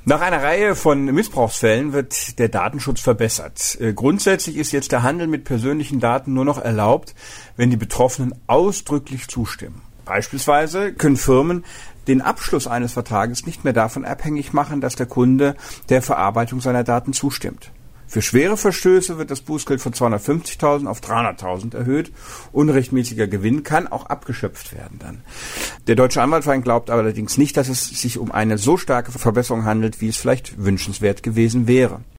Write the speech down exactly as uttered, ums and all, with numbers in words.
Nach einer Reihe von Missbrauchsfällen wird der Datenschutz verbessert. Grundsätzlich ist jetzt der Handel mit persönlichen Daten nur noch erlaubt, wenn die Betroffenen ausdrücklich zustimmen. Beispielsweise können Firmen den Abschluss eines Vertrages nicht mehr davon abhängig machen, dass der Kunde der Verarbeitung seiner Daten zustimmt. Für schwere Verstöße wird das Bußgeld von zweihundertfünfzigtausend auf dreihunderttausend erhöht. Unrechtmäßiger Gewinn kann auch abgeschöpft werden dann. Der Deutsche Anwaltsverein glaubt allerdings nicht, dass es sich um eine so starke Verbesserung handelt, wie es vielleicht wünschenswert gewesen wäre.